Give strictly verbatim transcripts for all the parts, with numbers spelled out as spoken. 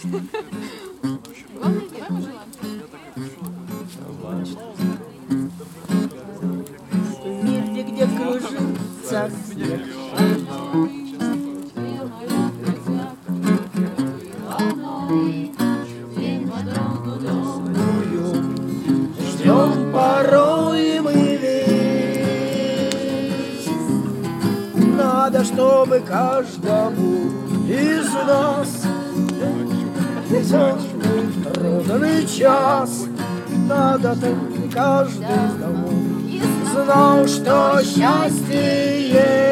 Везде, где кружится снег. Ждем порой мы весь. Надо, чтобы каждому из нас тяжелый трудный час. Надо, чтобы каждый знал, что счастье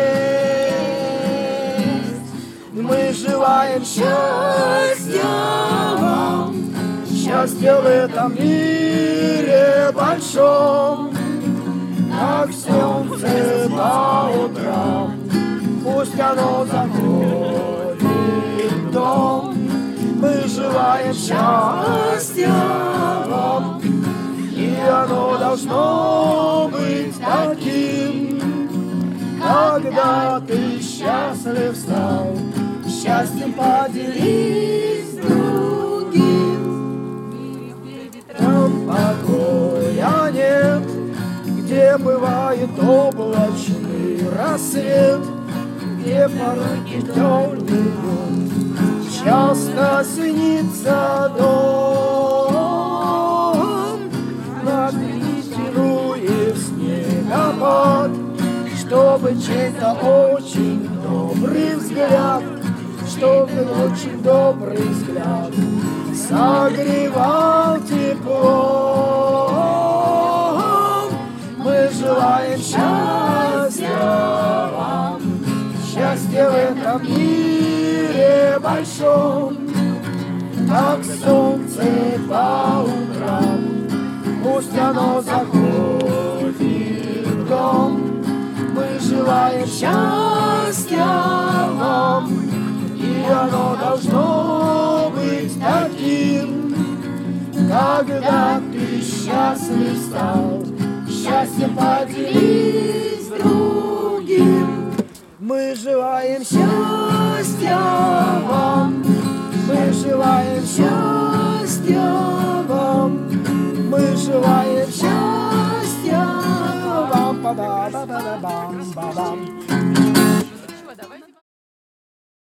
есть. Мы желаем счастья вам, счастья в этом мире большом, как солнце по утрам, пусть оно заходит в дом. Мы желаем счастья вам, и оно должно быть таким, когда ты счастлив стал, счастьем поделись с другим. Там покоя нет, где бывает облачный рассвет, где порой темный год, часто снится дом. Над истину и снегопад, чтобы чей-то очень добрый взгляд, чтобы очень добрый взгляд согревал теплом. Мы желаем счастья вам, счастья в этом мире большом, как солнце по утрам, пусть оно заходит в дом. Мы желаем счастья вам, и оно должно быть таким, когда ты счастлив стал, счастьем поделись.